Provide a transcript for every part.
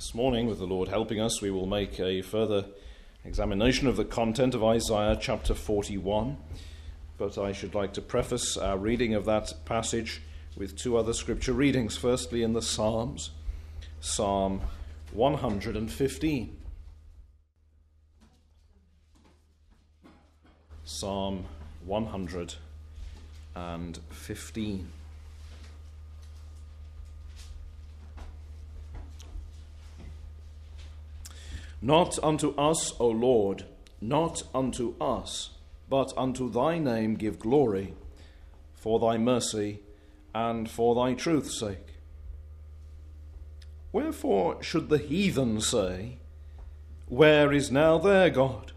This morning, with the Lord helping us, we will make a further examination of the content of Isaiah chapter 41. But I should like to preface our reading of that passage with two other scripture readings. Firstly, in the Psalms, Psalm 115. Psalm 115. Not unto us, O Lord, not unto us, but unto thy name give glory, for thy mercy and for thy truth's sake. Wherefore should the heathen say, where is now their God?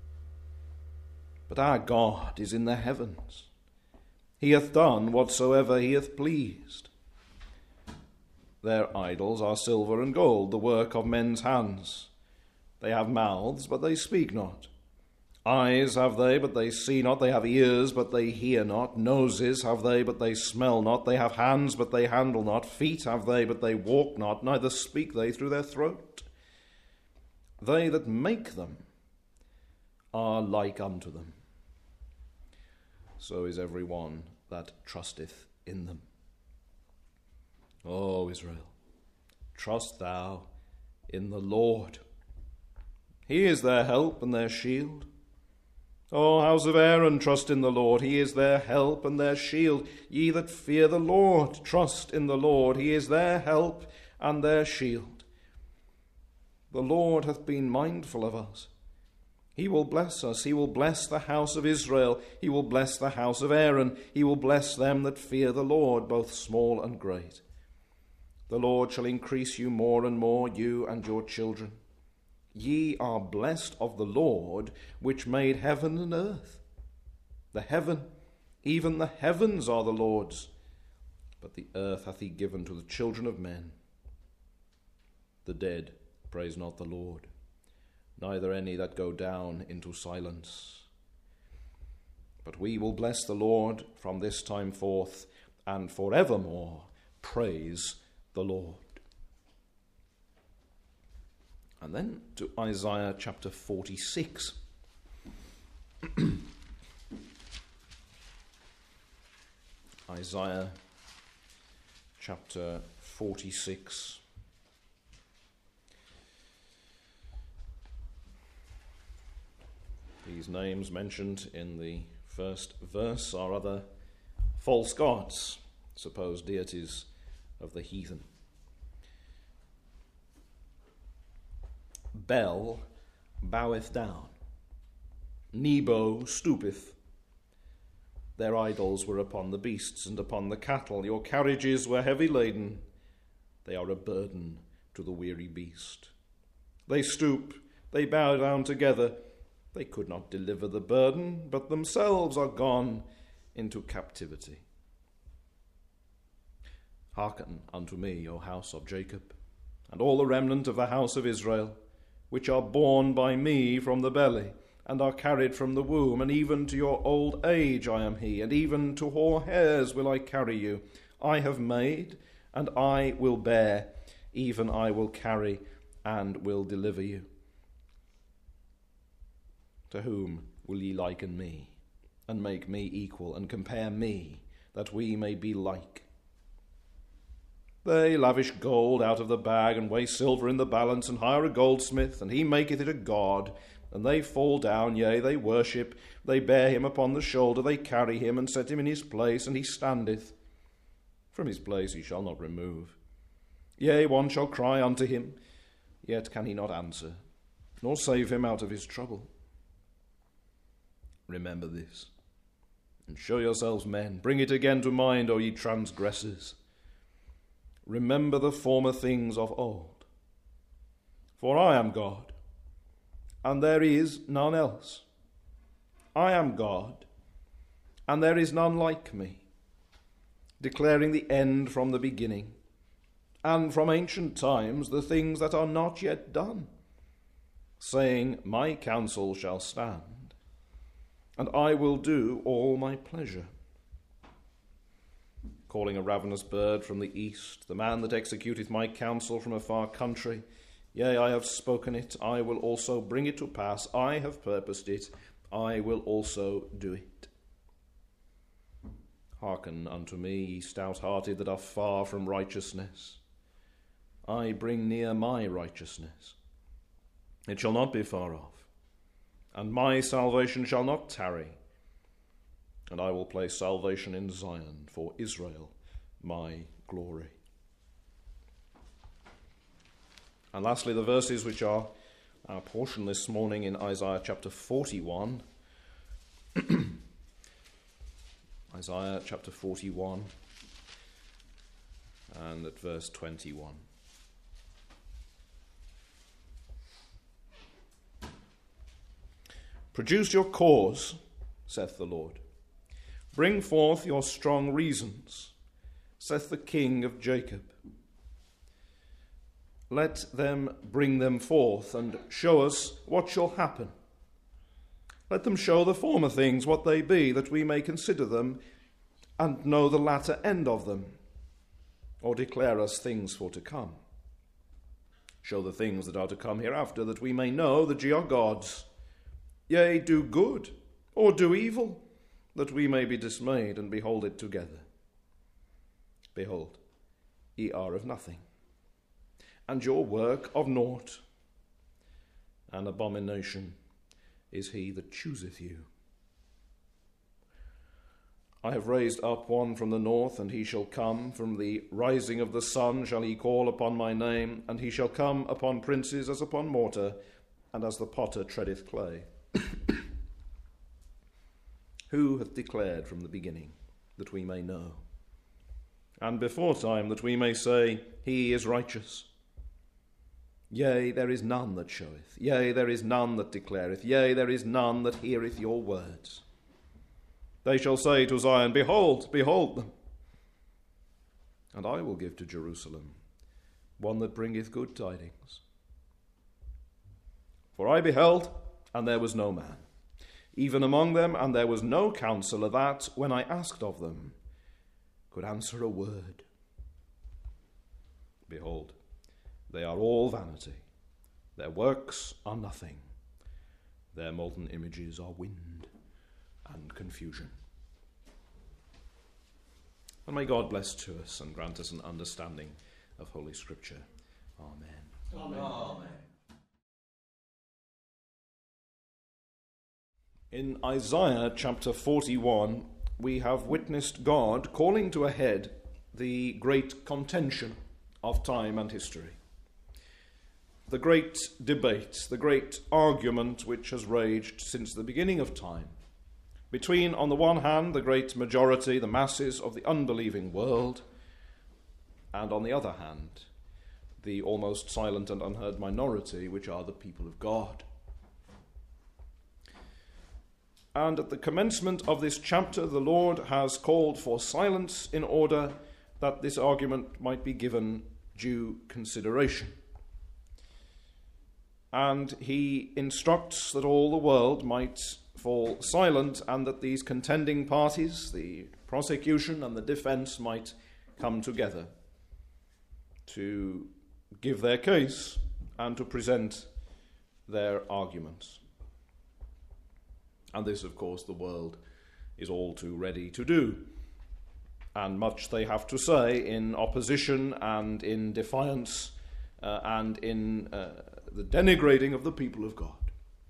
But our God is in the heavens. He hath done whatsoever he hath pleased. Their idols are silver and gold, the work of men's hands. They have mouths, but they speak not. Eyes have they, but they see not. They have ears, but they hear not. Noses have they, but they smell not. They have hands, but they handle not. Feet have they, but they walk not. Neither speak they through their throat. They that make them are like unto them. So is every one that trusteth in them. O Israel, trust thou in the Lord. He is their help and their shield. O house of Aaron, trust in the Lord. He is their help and their shield. Ye that fear the Lord, trust in the Lord. He is their help and their shield. The Lord hath been mindful of us. He will bless us. He will bless the house of Israel. He will bless the house of Aaron. He will bless them that fear the Lord, both small and great. The Lord shall increase you more and more, you and your children. Ye are blessed of the Lord, which made heaven and earth. The heaven, even the heavens are the Lord's, but the earth hath he given to the children of men. The dead praise not the Lord, neither any that go down into silence. But we will bless the Lord from this time forth, and forevermore praise the Lord. And then to Isaiah chapter 46. Isaiah chapter 46. These names mentioned in the first verse are other false gods, supposed deities of the heathen. Bel boweth down, Nebo stoopeth. Their idols were upon the beasts and upon the cattle. Your carriages were heavy laden. They are a burden to the weary beast. They stoop, they bow down together. They could not deliver the burden, but themselves are gone into captivity. Hearken unto me, O house of Jacob, and all the remnant of the house of Israel, which are born by me from the belly, and are carried from the womb, and even to your old age I am he, and even to hoar hairs will I carry you. I have made, and I will bear, even I will carry, and will deliver you. To whom will ye liken me, and make me equal, and compare me, that we may be like? They lavish gold out of the bag, and weigh silver in the balance, and hire a goldsmith, and he maketh it a god. And they fall down, yea, they worship. They bear him upon the shoulder, they carry him, and set him in his place, and he standeth. From his place he shall not remove. Yea, one shall cry unto him, yet can he not answer, nor save him out of his trouble. Remember this, and show yourselves men. Bring it again to mind, O ye transgressors. Remember the former things of old. For I am God, and there is none else. I am God, and there is none like me, declaring the end from the beginning, and from ancient times the things that are not yet done, saying, my counsel shall stand, and I will do all my pleasure. calling a ravenous bird from the east, the man that executeth my counsel from a far country, Yea, I have spoken it, I will also bring it to pass. I have purposed it, I will also do it. Hearken unto me, ye stout-hearted that are far from righteousness. I bring near my righteousness. It shall not be far off, and my salvation shall not tarry. And I will place salvation in Zion for Israel, my glory. And lastly, the verses which are our portion this morning in Isaiah chapter 41. Isaiah chapter 41 and at verse 21. Produce your cause, saith the Lord. Bring forth your strong reasons, saith the King of Jacob. Let them bring them forth, and show us what shall happen. Let them show the former things what they be, that we may consider them, and know the latter end of them, or declare us things for to come. Show the things that are to come hereafter, that we may know that ye are gods. Yea, do good, or do evil, that we may be dismayed, and behold it together. Behold, ye are of nothing, and your work of naught. An abomination is he that chooseth you. I have raised up one from the north, and he shall come. From the rising of the sun shall he call upon my name, and he shall come upon princes as upon mortar, and as the potter treadeth clay. Who hath declared from the beginning, that we may know? And before time, that we may say, he is righteous. Yea, there is none that showeth. Yea, there is none that declareth. Yea, there is none that heareth your words. They shall say to Zion, behold, behold them. And I will give to Jerusalem one that bringeth good tidings. For I beheld, and there was no man, even among them, and there was no counselor that, when I asked of them, could answer a word. Behold, they are all vanity. Their works are nothing. Their molten images are wind and confusion. And may God bless to us and grant us an understanding of Holy Scripture. Amen. Amen. Amen. In Isaiah chapter 41, we have witnessed God calling to a head the great contention of time and history. The great debate, the great argument which has raged since the beginning of time between, on the one hand, the great majority, the masses of the unbelieving world, and on the other hand, the almost silent and unheard minority, which are the people of God. And at the commencement of this chapter, the Lord has called for silence in order that this argument might be given due consideration. And he instructs that all the world might fall silent, and that these contending parties, the prosecution and the defense, might come together to give their case and to present their arguments. And this, of course, the world is all too ready to do, and much they have to say in opposition and in defiance and in the denigrating of the people of God.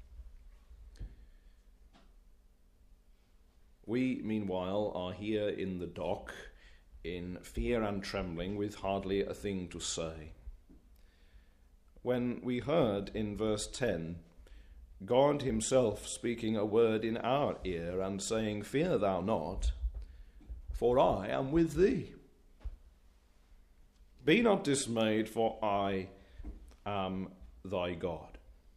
We, meanwhile, are here in the dock in fear and trembling, with hardly a thing to say. When we heard in verse 10 God himself speaking a word in our ear and saying, fear thou not, for I am with thee. Be not dismayed, for I am thy God.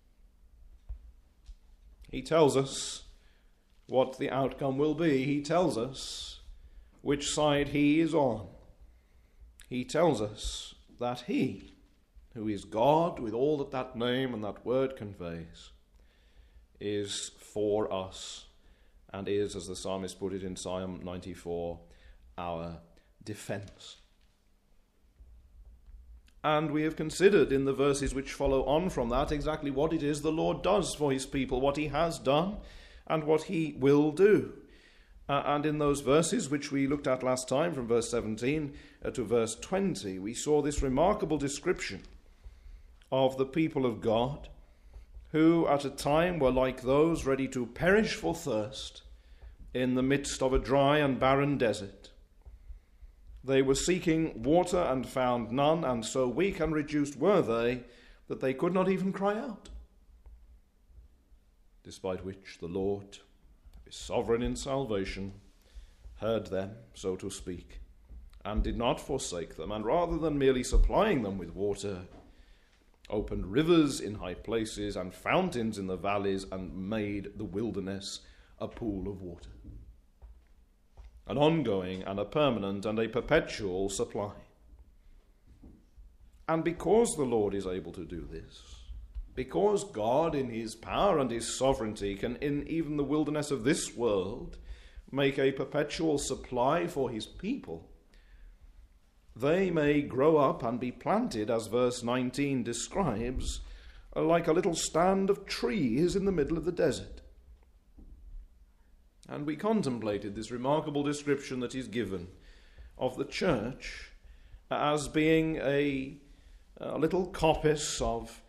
He tells us what the outcome will be. He tells us which side he is on. He tells us that he, who is God with all that that name and that word conveys, is for us and is, as the psalmist put it in Psalm 94, our defense. And we have considered in the verses which follow on from that exactly what it is the Lord does for his people, what he has done and what he will do. And in those verses which we looked at last time, from verse 17 to verse 20, we saw this remarkable description of the people of God, who at a time were like those ready to perish for thirst in the midst of a dry and barren desert. They were seeking water and found none, and so weak and reduced were they that they could not even cry out. Despite which the Lord, who is sovereign in salvation, heard them, so to speak, and did not forsake them, and rather than merely supplying them with water, opened rivers in high places and fountains in the valleys, and made the wilderness a pool of water. An ongoing and a permanent and a perpetual supply. And because the Lord is able to do this, because God in his power and his sovereignty can, in even the wilderness of this world, make a perpetual supply for his people, they may grow up and be planted, as verse 19 describes, like a little stand of trees in the middle of the desert. And we contemplated this remarkable description that is given of the church as being a little coppice of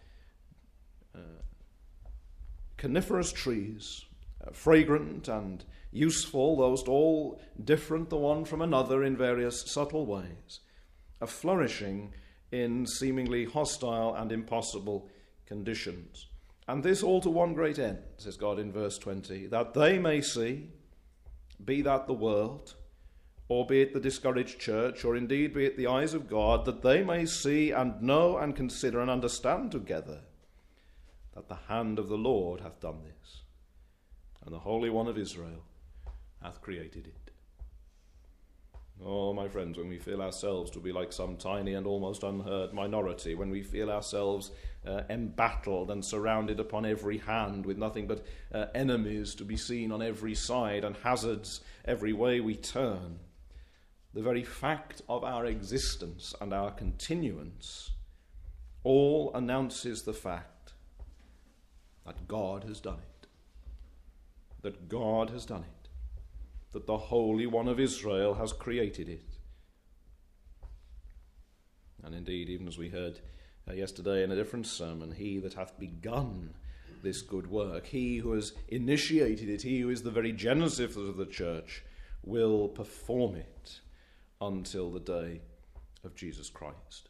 coniferous trees, fragrant and useful, though all different the one from another in various subtle ways, flourishing in seemingly hostile and impossible conditions. And this all to one great end, says God in verse 20, that they may see, be that the world, or be it the discouraged church, or indeed be it the eyes of God, that they may see and know and consider and understand together that the hand of the Lord hath done this, and the Holy One of Israel hath created it. Oh, my friends, when we feel ourselves to be like some tiny and almost unheard minority, when we feel ourselves embattled and surrounded upon every hand with nothing but enemies to be seen on every side and hazards every way we turn, the very fact of our existence and our continuance all announces the fact that God has done it. That God has done it. That the Holy One of Israel has created it. And indeed, even as we heard yesterday in a different sermon, he that hath begun this good work, he who has initiated it, he who is the very genesis of the church, will perform it until the day of Jesus Christ.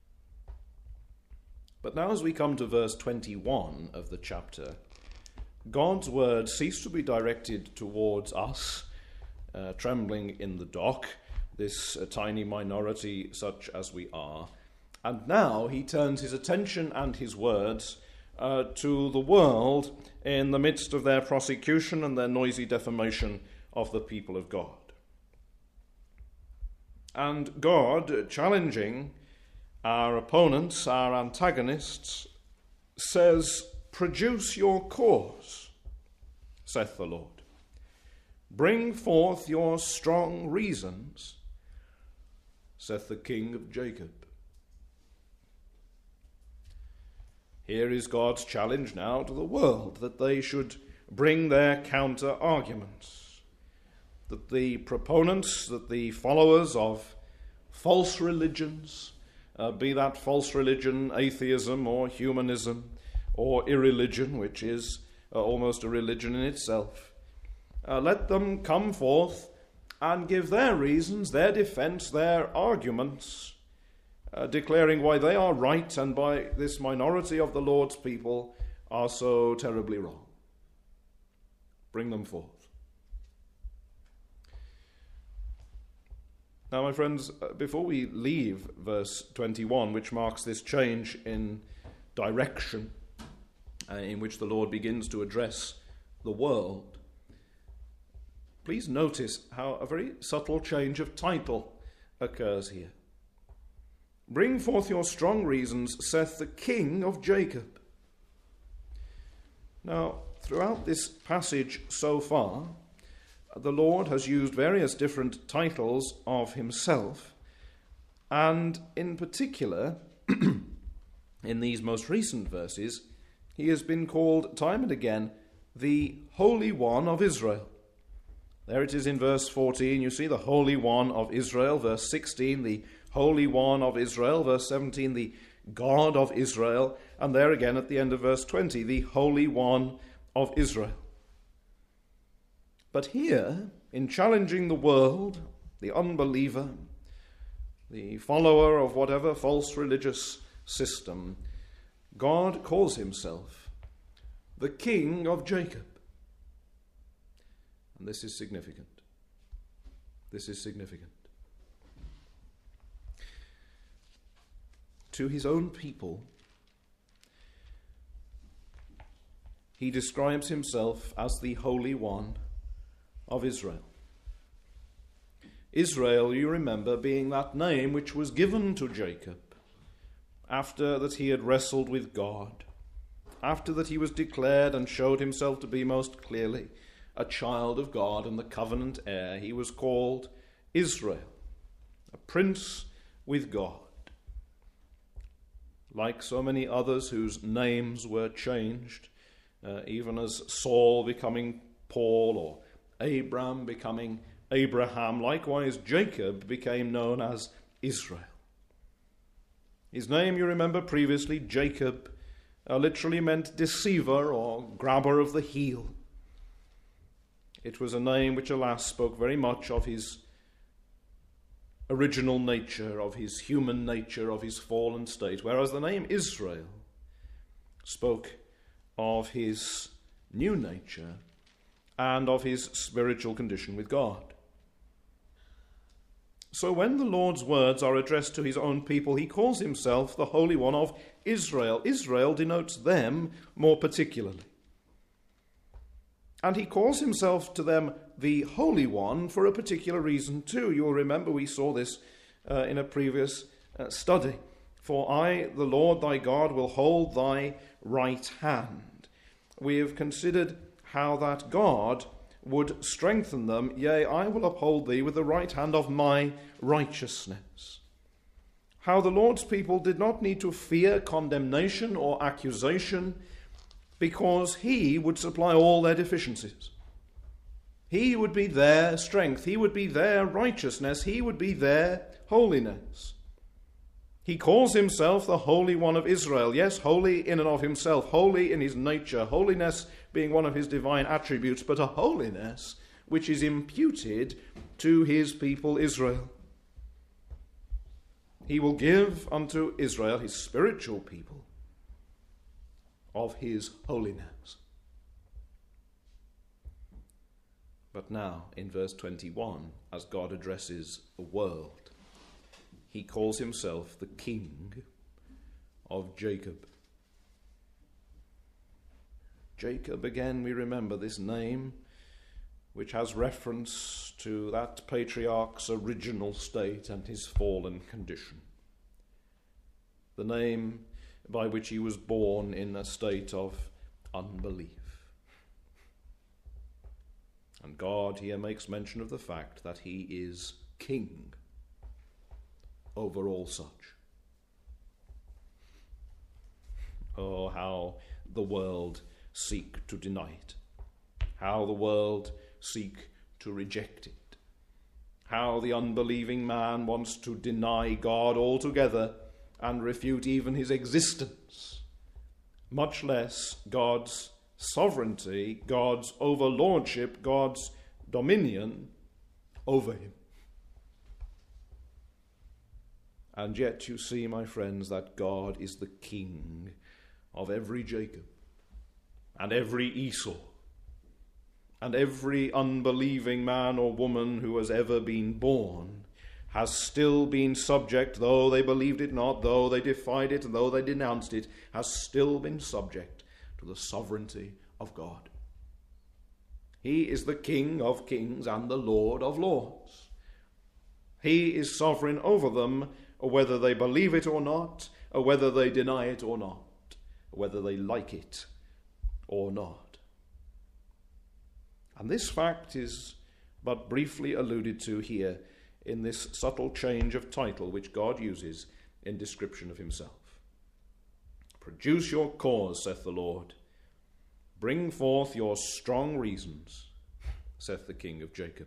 But now as we come to verse 21 of the chapter, God's word ceased to be directed towards us, trembling in the dock, this tiny minority such as we are. And now he turns his attention and his words to the world in the midst of their prosecution and their noisy defamation of the people of God. And God, challenging our opponents, our antagonists, says, "Produce your cause, saith the Lord. Bring forth your strong reasons, saith the King of Jacob." Here is God's challenge now to the world, that they should bring their counter-arguments, that the proponents, that the followers of false religions, be that false religion atheism or humanism or irreligion, which is almost a religion in itself, let them come forth and give their reasons, their defense, their arguments, declaring why they are right and by this minority of the Lord's people are so terribly wrong. Bring them forth. Now, my friends, before we leave verse 21, which marks this change in direction in which the Lord begins to address the world, please notice how a very subtle change of title occurs here. Bring forth your strong reasons, saith the King of Jacob. Now, throughout this passage so far, the Lord has used various different titles of himself, and in particular, in these most recent verses, he has been called time and again the Holy One of Israel. There it is in verse 14, you see the Holy One of Israel. Verse 16, the Holy One of Israel. Verse 17, the God of Israel. And there again at the end of verse 20, the Holy One of Israel. But here, in challenging the world, the unbeliever, the follower of whatever false religious system, God calls himself the King of Jacob. And this is significant. This is significant. To his own people, he describes himself as the Holy One of Israel. Israel, you remember, being that name which was given to Jacob after that he had wrestled with God, after that he was declared and showed himself to be most clearly a child of God and the covenant heir. He was called Israel, a prince with God. Like so many others whose names were changed, even as Saul becoming Paul or Abram becoming Abraham, likewise Jacob became known as Israel. His name, you remember previously, Jacob, literally meant deceiver or grabber of the heel. It was a name which, alas, spoke very much of his original nature, of his human nature, of his fallen state, whereas the name Israel spoke of his new nature and of his spiritual condition with God. So when the Lord's words are addressed to his own people, he calls himself the Holy One of Israel. Israel denotes them more particularly. And he calls himself to them the Holy One for a particular reason too. You'll remember we saw this in a previous study. For I, the Lord thy God, will hold thy right hand. We have considered how that God would strengthen them. Yea, I will uphold thee with the right hand of my righteousness. How the Lord's people did not need to fear condemnation or accusation, because he would supply all their deficiencies. He would be their strength. He would be their righteousness. He would be their holiness. He calls himself the Holy One of Israel. Yes, holy in and of himself, holy in his nature, holiness being one of his divine attributes, but a holiness which is imputed to his people Israel. He will give unto Israel, his spiritual people, of his holiness. But now, in verse 21, as God addresses the world, he calls himself the King of Jacob. Jacob, again, we remember this name, which has reference to that patriarch's original state and his fallen condition. The name by which he was born in a state of unbelief. And God here makes mention of the fact that he is king over all such. Oh, how the world seek to deny it. How the world seek to reject it. How the unbelieving man wants to deny God altogether and refute even his existence, much less God's sovereignty, God's overlordship, God's dominion over him. And yet you see, my friends, that God is the King of every Jacob and every Esau and every unbelieving man or woman who has ever been born has still been subject, though they believed it not, though they defied it, and though they denounced it, has still been subject to the sovereignty of God. He is the King of kings and the Lord of lords. He is sovereign over them, whether they believe it or not, or whether they deny it or not, whether they like it or not. And this fact is but briefly alluded to here in this subtle change of title which God uses in description of himself. Produce your cause, saith the Lord. Bring forth your strong reasons, saith the King of Jacob.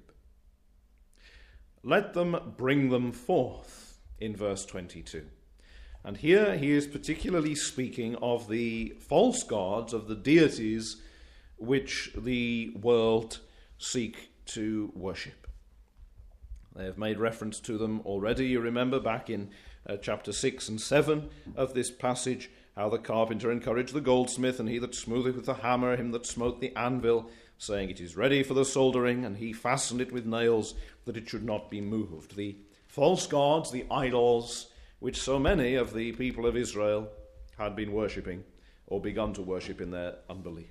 Let them bring them forth, in verse 22. And here he is particularly speaking of the false gods, of the deities which the world seek to worship. They have made reference to them already. You remember back in chapter 6 and 7 of this passage, how the carpenter encouraged the goldsmith, and he that smootheth with the hammer, him that smote the anvil, saying, It is ready for the soldering, and he fastened it with nails, that it should not be moved. The false gods, the idols, which so many of the people of Israel had been worshipping, or begun to worship in their unbelief.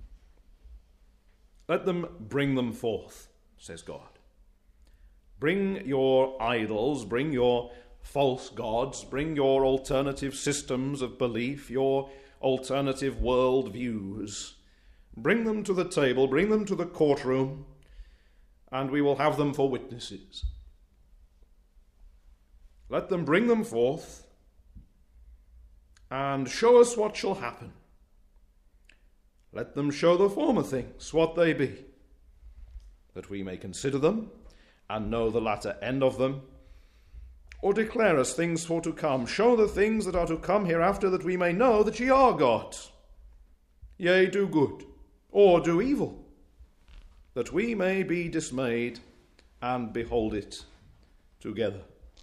Let them bring them forth, says God. Bring your idols, bring your false gods, bring your alternative systems of belief, your alternative world views. Bring them to the table, bring them to the courtroom, and we will have them for witnesses. Let them bring them forth and show us what shall happen. Let them show the former things, what they be, that we may consider them and know the latter end of them, or declare us things for to come. Show the things that are to come hereafter, that we may know that ye are gods. Yea, do good, or do evil, that we may be dismayed and behold it together.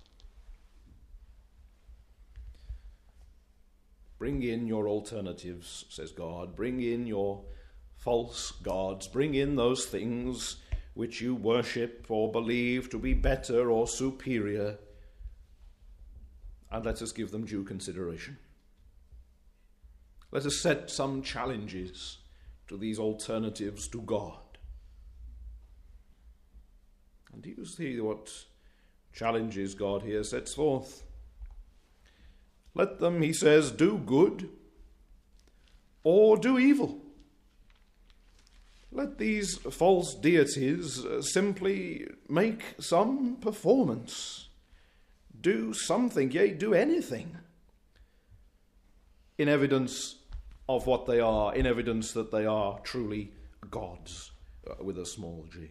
Bring in your alternatives, says God. Bring in your false gods. Bring in those things which you worship or believe to be better or superior, and let us give them due consideration. Let us set some challenges to these alternatives to God. And do you see what challenges God here sets forth? Let them, he says, do good or do evil. Let these false deities simply make some performance. Do something, yea, do anything, in evidence of what they are, in evidence that they are truly gods, with a small g.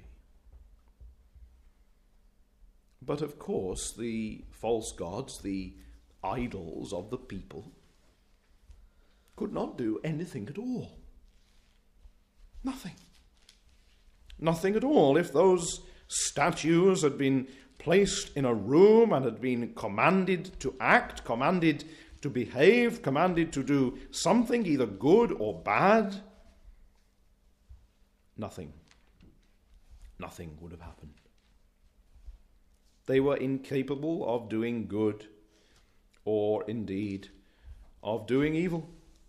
But of course, the false gods, the idols of the people, could not do anything at all. Nothing. Nothing at all. If those statues had been placed in a room and had been commanded to act, commanded to behave, commanded to do something either good or bad, nothing would have happened. They were incapable of doing good or indeed of doing evil.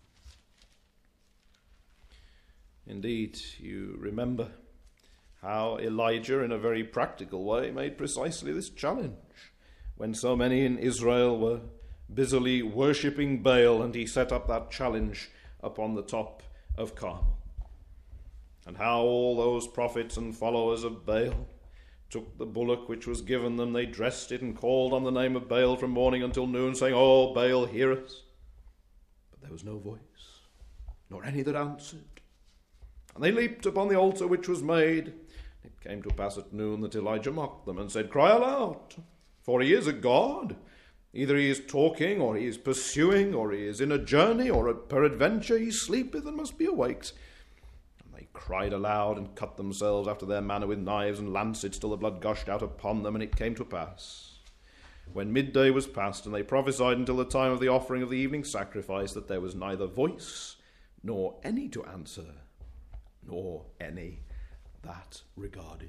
Indeed, you remember how Elijah, in a very practical way, made precisely this challenge when so many in Israel were busily worshipping Baal, and he set up that challenge upon the top of Carmel. And how all those prophets and followers of Baal took the bullock which was given them, they dressed it and called on the name of Baal from morning until noon, saying, "Oh, Baal, hear us." But there was no voice, nor any that answered. And they leaped upon the altar which was made. It came to pass at noon that Elijah mocked them and said, "Cry aloud, for he is a god. Either he is talking, or he is pursuing, or he is in a journey, or peradventure he sleepeth and must be awaked." And they cried aloud and cut themselves after their manner with knives and lancets till the blood gushed out upon them. And it came to pass, when midday was past, and they prophesied until the time of the offering of the evening sacrifice, that there was neither voice nor any to answer, nor any that regarded.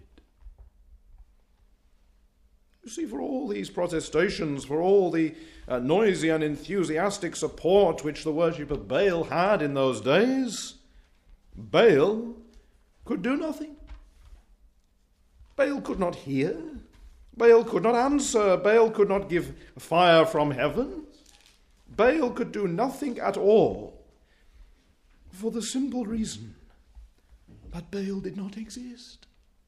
You see, for all these protestations, for all the noisy and enthusiastic support which the worship of Baal had in those days, Baal could do nothing. Baal could not hear. Baal could not answer. Baal could not give fire from heaven. Baal could do nothing at all, for the simple reason that Baal did not exist.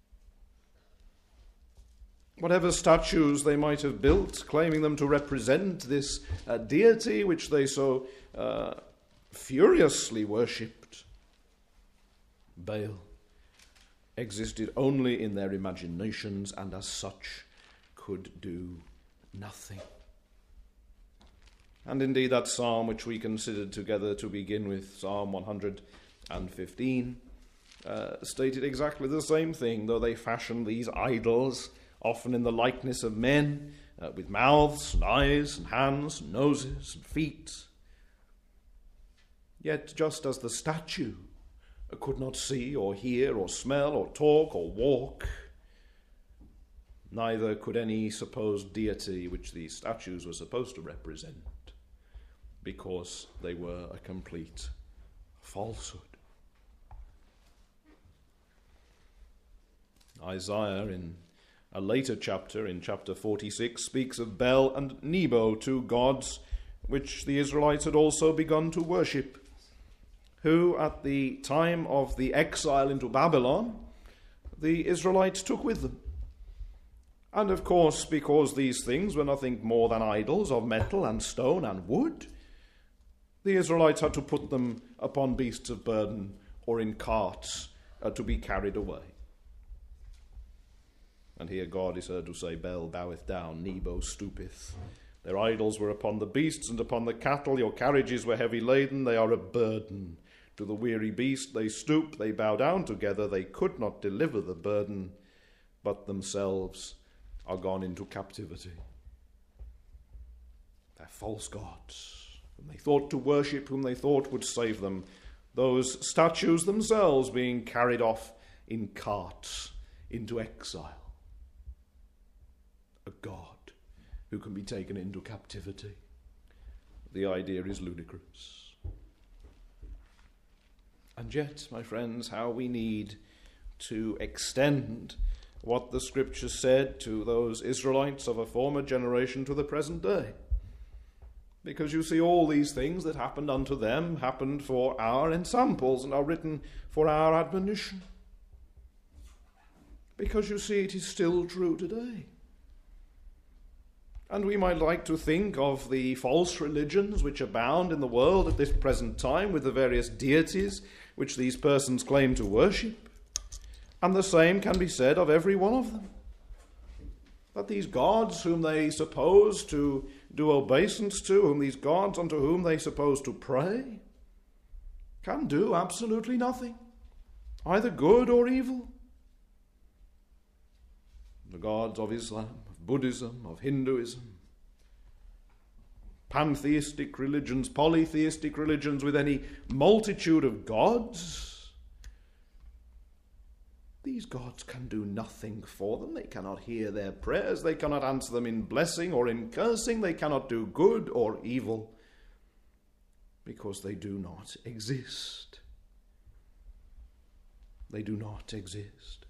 Whatever statues they might have built, claiming them to represent this deity which they so furiously worshipped Baal existed only in their imaginations, and as such could do nothing. And indeed that psalm which we considered together to begin with, Psalm 115, stated exactly the same thing. Though they fashioned these idols, often in the likeness of men, with mouths and eyes and hands and noses and feet, yet just as the statue could not see or hear or smell or talk or walk, neither could any supposed deity which these statues were supposed to represent, because they were a complete falsehood. Isaiah, in a later chapter, in chapter 46, speaks of Bel and Nebo, two gods which the Israelites had also begun to worship, who at the time of the exile into Babylon, the Israelites took with them. And of course, because these things were nothing more than idols of metal and stone and wood, the Israelites had to put them upon beasts of burden or in carts to be carried away. And here God is heard to say, Bel boweth down, Nebo stoopeth. Their idols were upon the beasts and upon the cattle. Your carriages were heavy laden. They are a burden to the weary beast. They stoop, they bow down together. They could not deliver the burden, but themselves are gone into captivity. They're false gods, whom they thought to worship, whom they thought would save them. Those statues themselves being carried off in carts into exile. A God who can be taken into captivity. The idea is ludicrous. And yet, my friends, how we need to extend what the Scripture said to those Israelites of a former generation to the present day. Because you see, all these things that happened unto them happened for our ensamples and are written for our admonition. Because you see, it is still true today. And we might like to think of the false religions which abound in the world at this present time, with the various deities which these persons claim to worship. And the same can be said of every one of them. That these gods whom they suppose to do obeisance to, these gods unto whom they suppose to pray, can do absolutely nothing, either good or evil. The gods of Islam, Buddhism, of Hinduism, pantheistic religions, polytheistic religions with any multitude of gods. These gods can do nothing for them. They cannot hear their prayers. They cannot answer them in blessing or in cursing. They cannot do good or evil because they do not exist. They do not exist.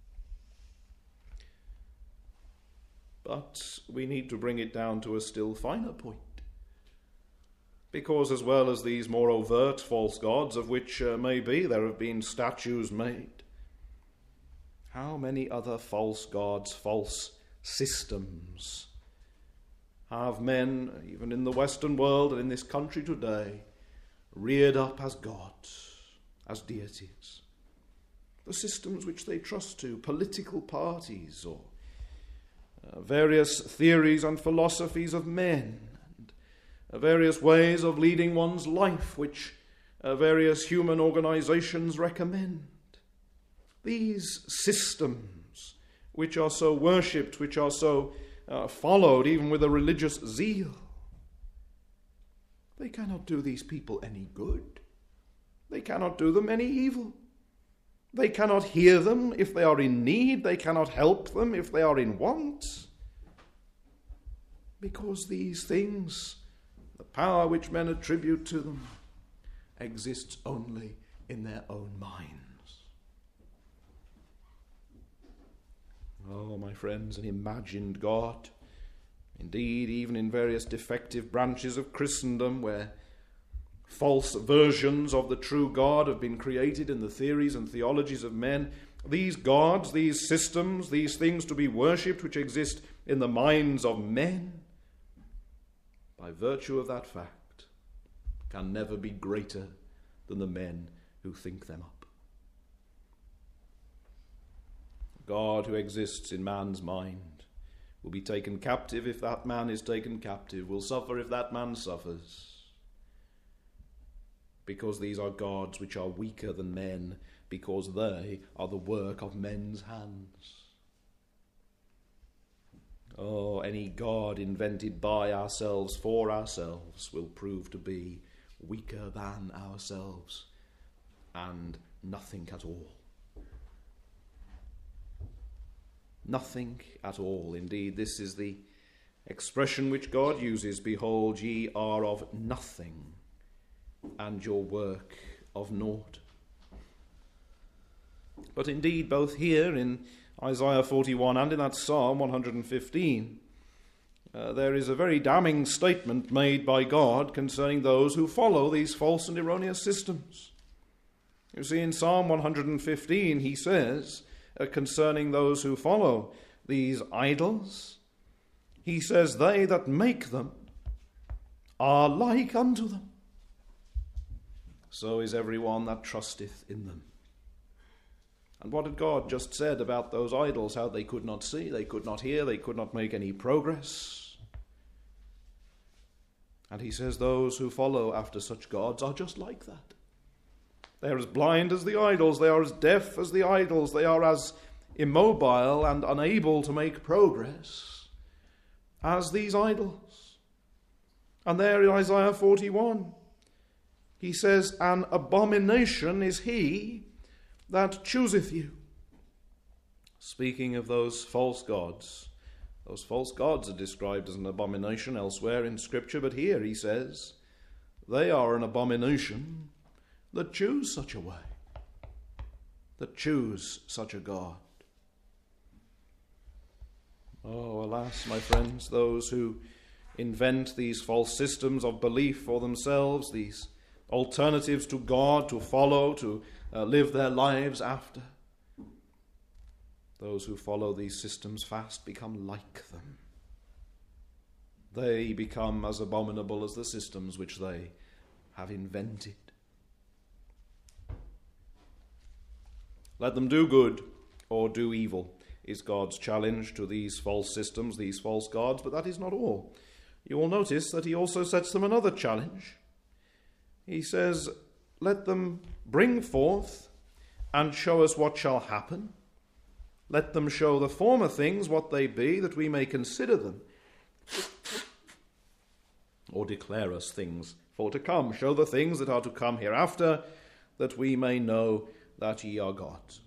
But we need to bring it down to a still finer point. Because as well as these more overt false gods, of which maybe there have been statues made, how many other false gods, false systems have men, even in the Western world and in this country today, reared up as gods, as deities? The systems which they trust to, political parties or various theories and philosophies of men, and various ways of leading one's life which various human organizations recommend. These systems which are so worshipped, which are so followed even with a religious zeal, they cannot do these people any good. They cannot do them any evil. They cannot hear them if they are in need. They cannot help them if they are in want. Because these things, the power which men attribute to them, exists only in their own minds. Oh, my friends, an imagined God. Indeed, even in various defective branches of Christendom, where false versions of the true God have been created in the theories and theologies of men, these gods, these systems, these things to be worshipped which exist in the minds of men, by virtue of that fact, can never be greater than the men who think them up. God, who exists in man's mind, will be taken captive if that man is taken captive, will suffer if that man suffers, because these are gods which are weaker than men, because they are the work of men's hands. Oh, any god invented by ourselves for ourselves will prove to be weaker than ourselves, and nothing at all. Nothing at all. Indeed, this is the expression which God uses: behold, ye are of nothing, and your work of naught. But indeed, both here in Isaiah 41 and in that Psalm 115, there is a very damning statement made by God concerning those who follow these false and erroneous systems. You see, in Psalm 115, he says, concerning those who follow these idols, he says, they that make them are like unto them. So is everyone that trusteth in them. And what had God just said about those idols? How they could not see, they could not hear, they could not make any progress. And he says those who follow after such gods are just like that. They are as blind as the idols, they are as deaf as the idols, they are as immobile and unable to make progress as these idols. And there in Isaiah 41, he says, an abomination is he that chooseth you. Speaking of those false gods are described as an abomination elsewhere in Scripture, but here he says, they are an abomination that choose such a way, that choose such a God. Oh, alas, my friends, those who invent these false systems of belief for themselves, these alternatives to God to follow, to live their lives after, those who follow these systems fast become like them. They become as abominable as the systems which they have invented. Let them do good or do evil is God's challenge to these false systems, these false gods, but that is not all. You will notice that he also sets them another challenge. He says, let them bring forth and show us what shall happen. Let them show the former things what they be, that we may consider them. Or declare us things for to come. Show the things that are to come hereafter, that we may know that ye are gods.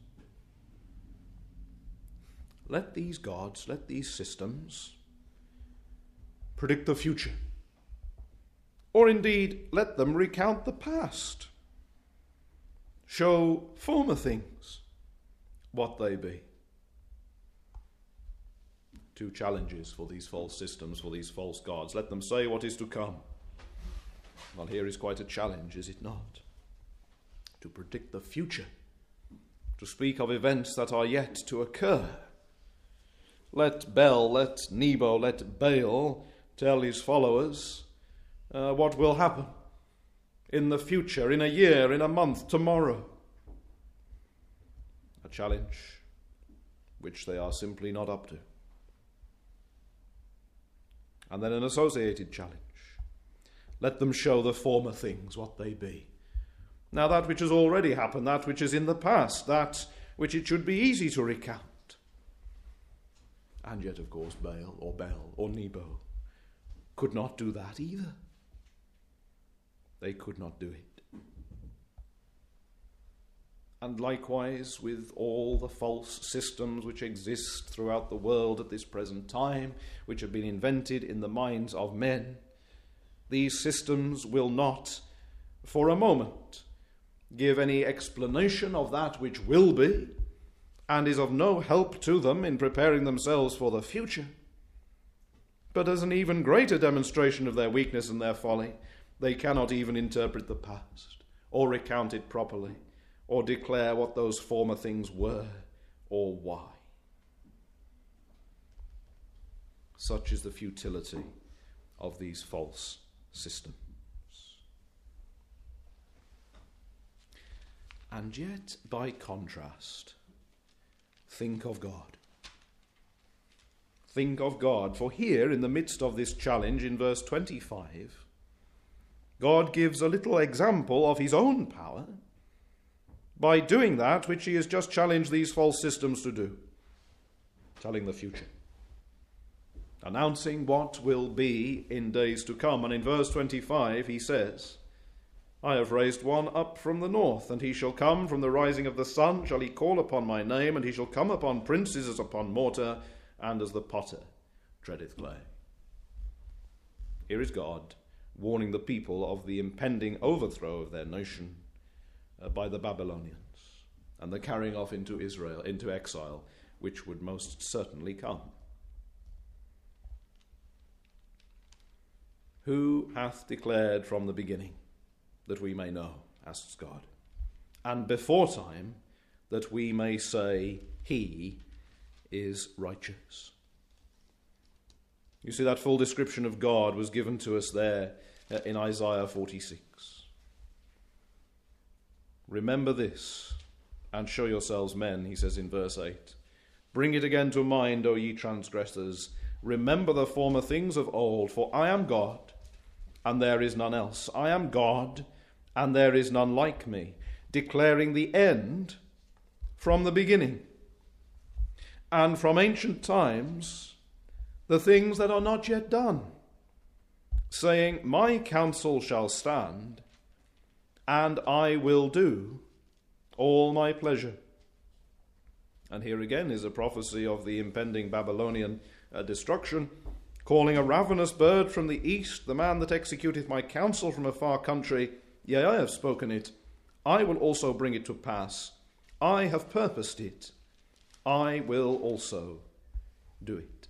Let these gods, let these systems predict the future. Or indeed, let them recount the past. Show former things what they be. Two challenges for these false systems, for these false gods. Let them say what is to come. Well, here is quite a challenge, is it not? To predict the future. To speak of events that are yet to occur. Let Bel, let Nebo, let Baal tell his followers what will happen in the future, in a year, in a month, tomorrow. A challenge which they are simply not up to. And then an associated challenge. Let them show the former things what they be. Now that which has already happened, that which is in the past, that which it should be easy to recount. And yet, of course, Baal or Nebo could not do that either. They could not do it. And likewise with all the false systems which exist throughout the world at this present time, which have been invented in the minds of men, these systems will not, for a moment, give any explanation of that which will be, and is of no help to them in preparing themselves for the future. But as an even greater demonstration of their weakness and their folly, they cannot even interpret the past, or recount it properly, or declare what those former things were, or why. Such is the futility of these false systems. And yet, by contrast, think of God. Think of God. For here, in the midst of this challenge, in verse 25, God gives a little example of his own power by doing that which he has just challenged these false systems to do, telling the future, announcing what will be in days to come. And in verse 25 he says, I have raised one up from the north, and he shall come from the rising of the sun, shall he call upon my name, and he shall come upon princes as upon mortar, and as the potter treadeth clay. Here is God warning the people of the impending overthrow of their nation by the Babylonians, and the carrying off into Israel, into exile, which would most certainly come. Who hath declared from the beginning, that we may know, asks God, and before time, that we may say, he is righteous. You see, that full description of God was given to us there in Isaiah 46. Remember this, and show yourselves men, he says in verse 8. Bring it again to mind, O ye transgressors. Remember the former things of old, for I am God, and there is none else. I am God, and there is none like me, declaring the end from the beginning, and from ancient times the things that are not yet done, saying, my counsel shall stand, and I will do all my pleasure. And here again is a prophecy of the impending Babylonian destruction, calling a ravenous bird from the east, the man that executeth my counsel from a far country. Yea, I have spoken it. I will also bring it to pass. I have purposed it. I will also do it.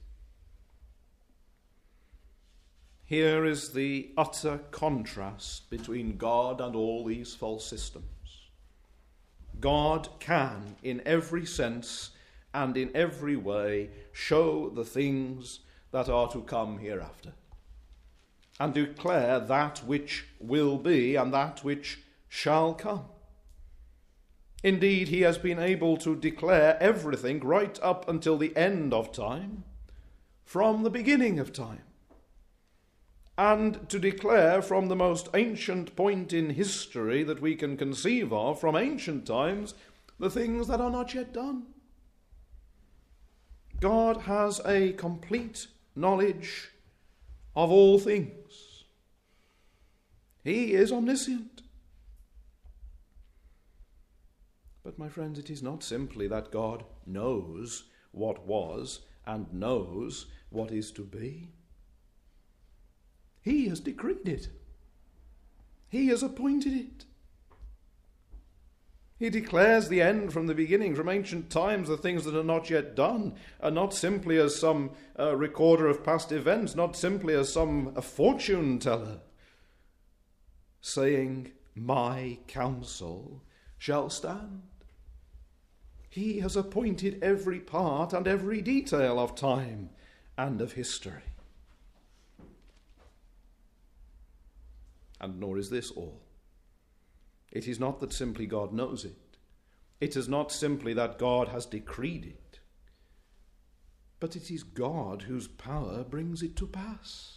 Here is the utter contrast between God and all these false systems. God can, in every sense and in every way, show the things that are to come hereafter, and declare that which will be and that which shall come. Indeed, he has been able to declare everything right up until the end of time, from the beginning of time, and to declare from the most ancient point in history that we can conceive of, from ancient times, the things that are not yet done. God has a complete knowledge of all things. He is omniscient. But my friends, it is not simply that God knows what was and knows what is to be. He has decreed it. He has appointed it. He declares the end from the beginning, from ancient times, the things that are not yet done, and not simply as some recorder of past events, not simply as some fortune teller, saying, my counsel shall stand. He has appointed every part and every detail of time and of history. And nor is this all. It is not that simply God knows it. It is not simply that God has decreed it. But it is God whose power brings it to pass.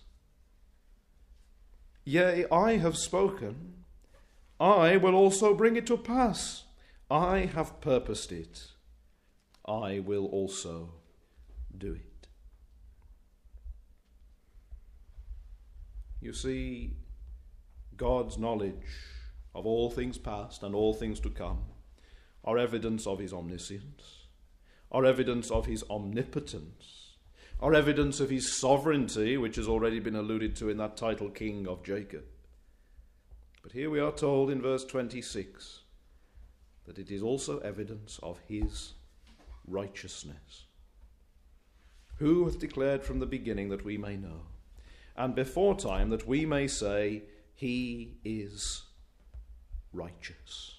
Yea, I have spoken, I will also bring it to pass. I have purposed it, I will also do it. You see, God's knowledge of all things past and all things to come are evidence of his omniscience, are evidence of his omnipotence, are evidence of his sovereignty, which has already been alluded to in that title, King of Jacob. But here we are told in verse 26 that it is also evidence of his righteousness. Who hath declared from the beginning that we may know, and before time that we may say, he is righteous.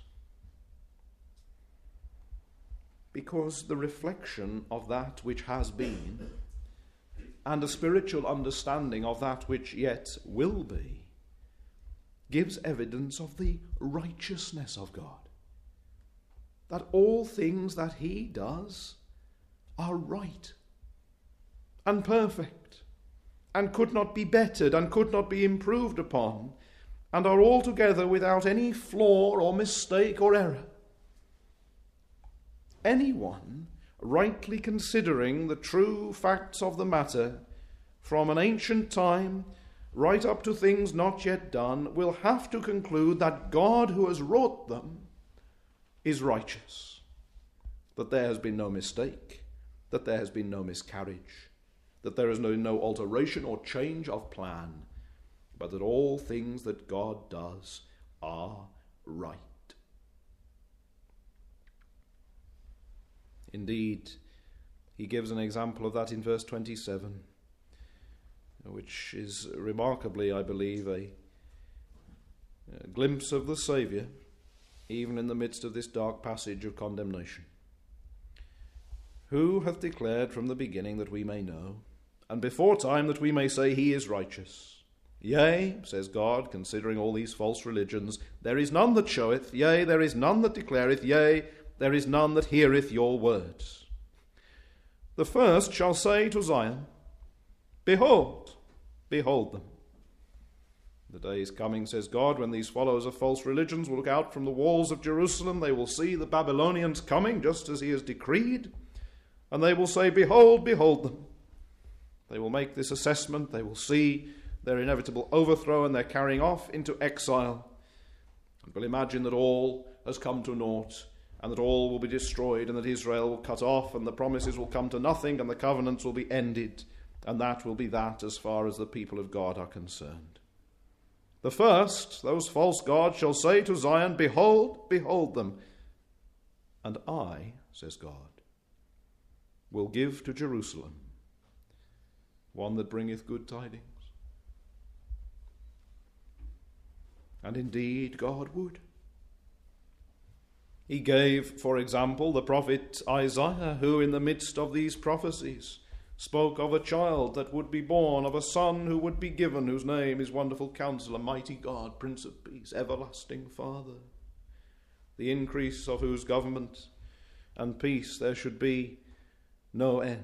Because the reflection of that which has been, and a spiritual understanding of that which yet will be, gives evidence of the righteousness of God. that all things that he does are right and perfect and could not be bettered and could not be improved upon, and are altogether without any flaw or mistake or error. Anyone rightly considering the true facts of the matter from an ancient time right up to things not yet done will have to conclude that God, who has wrought them, is righteous, that there has been no mistake, that there has been no miscarriage, that there is no alteration or change of plan, but that all things that God does are right. Indeed, he gives an example of that in verse 27, which is remarkably, I believe, a glimpse of the Saviour, even in the midst of this dark passage of condemnation. Who hath declared from the beginning that we may know, and before time that we may say he is righteous? Yea, says God, considering all these false religions, there is none that showeth, yea, there is none that declareth, yea, there is none that heareth your words. The first shall say to Zion, Behold, behold them. The day is coming, says God, when these followers of false religions will look out from the walls of Jerusalem. They will see the Babylonians coming, just as he has decreed, and they will say, Behold, behold them. They will make this assessment. They will see their inevitable overthrow and their carrying off into exile, and will imagine that all has come to naught, and that all will be destroyed, and that Israel will cut off, and the promises will come to nothing, and the covenants will be ended, and that will be that as far as the people of God are concerned. The first, those false gods, shall say to Zion, Behold, behold them. And I, says God, will give to Jerusalem one that bringeth good tidings. And indeed God would. He gave, for example, the prophet Isaiah, who in the midst of these prophecies spoke of a child that would be born, of a son who would be given, whose name is Wonderful Counselor, Mighty God, Prince of Peace, Everlasting Father, the increase of whose government and peace there should be no end.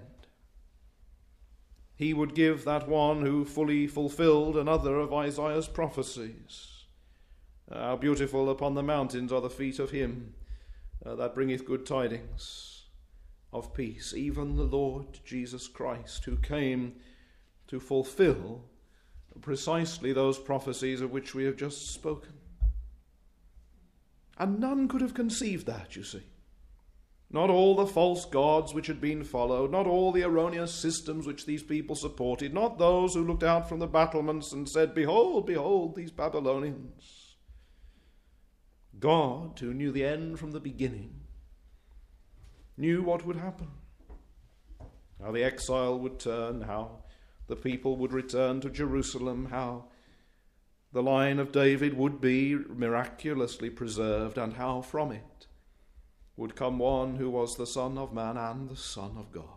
He would give that one who fully fulfilled another of Isaiah's prophecies. How beautiful upon the mountains are the feet of him that bringeth good tidings of peace, even the Lord Jesus Christ, who came to fulfill precisely those prophecies of which we have just spoken. And none could have conceived that, you see. Not all the false gods which had been followed, not all the erroneous systems which these people supported, not those who looked out from the battlements and said, Behold, behold, these Babylonians. God, who knew the end from the beginning, knew what would happen, how the exile would turn, how the people would return to Jerusalem, how the line of David would be miraculously preserved, and how from it would come one who was the Son of Man and the Son of God.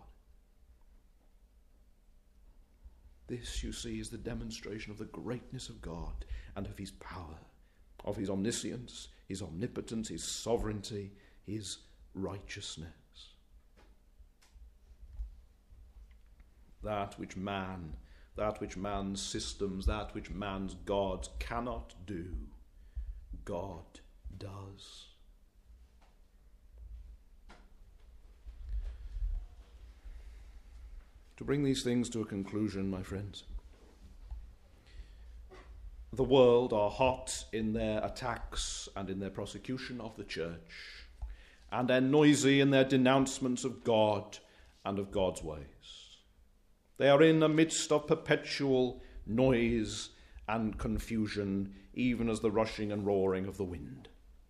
This, you see, is the demonstration of the greatness of God and of his power, of his omniscience, his omnipotence, his sovereignty, his righteousness. That which man's systems, that which man's gods cannot do, God does. To bring these things to a conclusion, my friends, the world are hot in their attacks and in their prosecution of the church, and they're noisy in their denouncements of God and of God's ways. They are in the midst of perpetual noise and confusion, even as the rushing and roaring of the wind.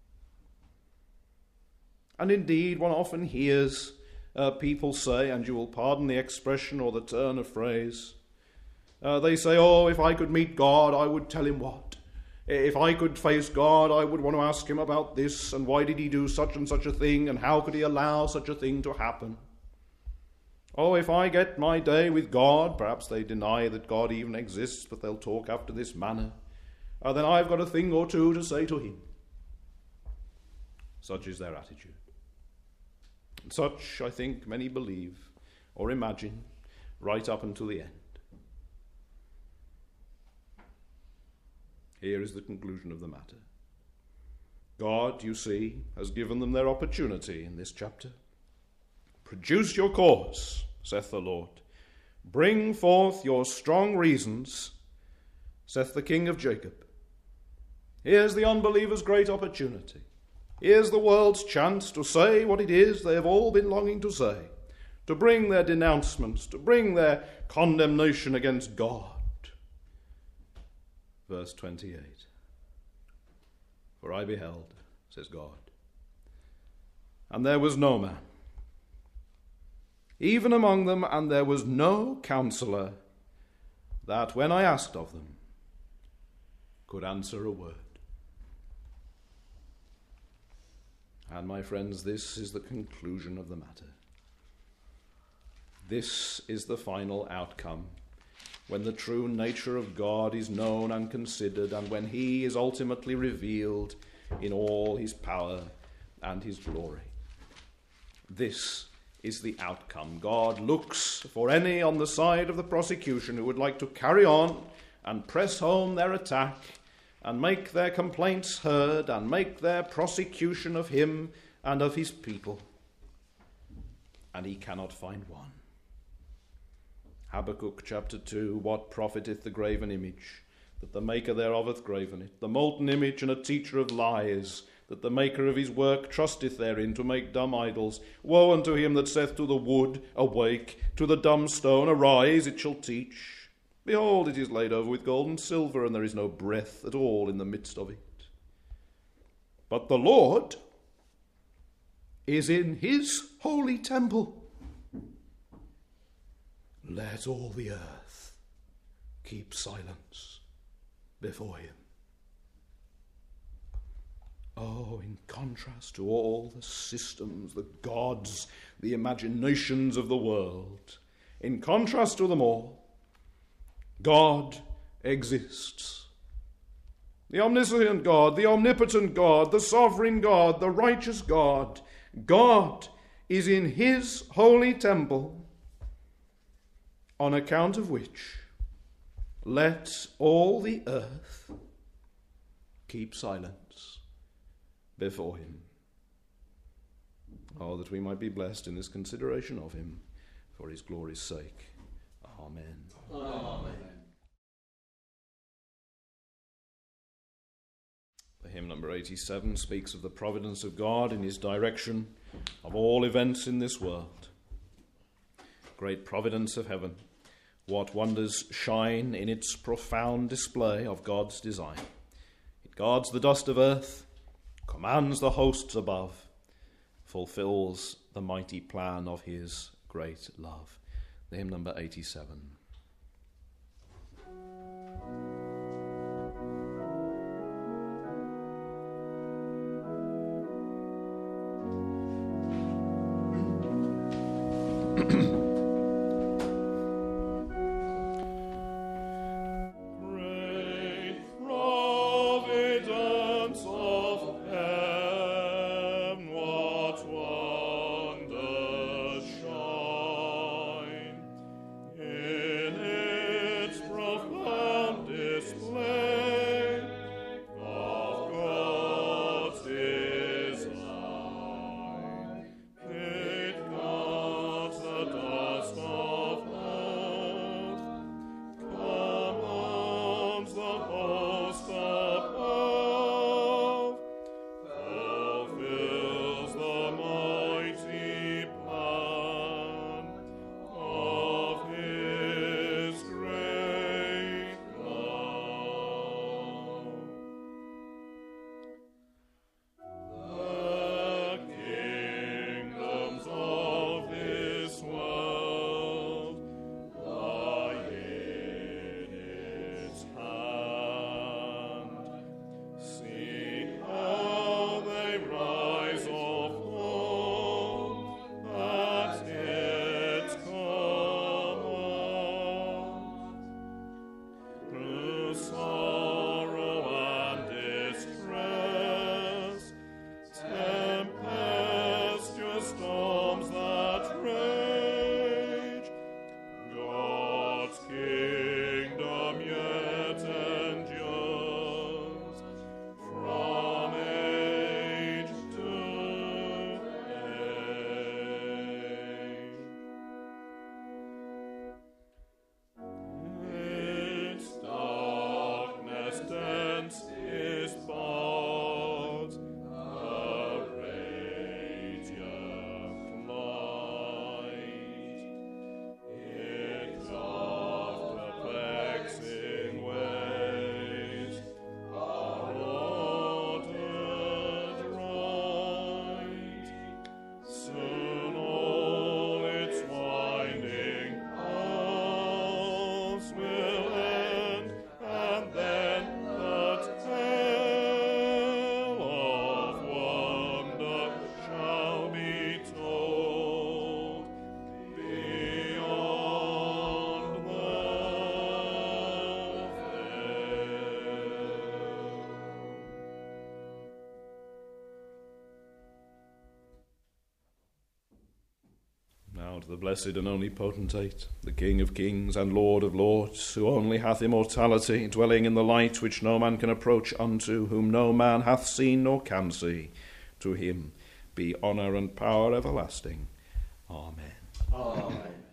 And indeed, one often hears people say, and you will pardon the expression or the turn of phrase, they say, oh, if I could meet God, I would tell him what? If I could face God, I would want to ask him about this, and why did he do such and such a thing, and how could he allow such a thing to happen? Oh, if I get my day with God, perhaps they deny that God even exists, but they'll talk after this manner, then I've got a thing or two to say to him. Such is their attitude. Such, I think, many believe or imagine right up until the end. Here is the conclusion of the matter. God, you see, has given them their opportunity in this chapter. Produce your cause, saith the Lord. Bring forth your strong reasons, saith the King of Jacob. Here's the unbeliever's great opportunity. Here's the world's chance to say what it is they have all been longing to say, to bring their denouncements, to bring their condemnation against God. Verse 28. For I beheld, says God, and there was no man, even among them, and there was no counselor, that when I asked of them, could answer a word. And my friends, this is the conclusion of the matter. This is the final outcome, when the true nature of God is known and considered, and when he is ultimately revealed in all his power and his glory. This is the outcome. God looks for any on the side of the prosecution who would like to carry on and press home their attack and make their complaints heard and make their prosecution of him and of his people. And he cannot find one. Habakkuk chapter 2, what profiteth the graven image, that the maker thereof hath graven it, the molten image and a teacher of lies, that the maker of his work trusteth therein to make dumb idols. Woe unto him that saith to the wood, awake, to the dumb stone, arise, it shall teach. Behold, it is laid over with gold and silver, and there is no breath at all in the midst of it. But the Lord is in his holy temple. Let all the earth keep silence before him. Oh, in contrast to all the systems, the gods, the imaginations of the world, in contrast to them all, God exists. The omniscient God, the omnipotent God, the sovereign God, the righteous God. God is in his holy temple, on account of which let all the earth keep silence before him. Oh, that we might be blessed in this consideration of him for his glory's sake. Amen. Amen. The hymn number 87 speaks of the providence of God in his direction of all events in this world. Great providence of heaven, what wonders shine in its profound display of God's design. It guards the dust of earth, commands the hosts above, fulfills the mighty plan of his great love. The hymn number 87. Yeah. Now to the blessed and only potentate, the King of kings and Lord of lords, who only hath immortality, dwelling in the light which no man can approach unto, whom no man hath seen nor can see, to him be honour and power everlasting. Amen. Amen.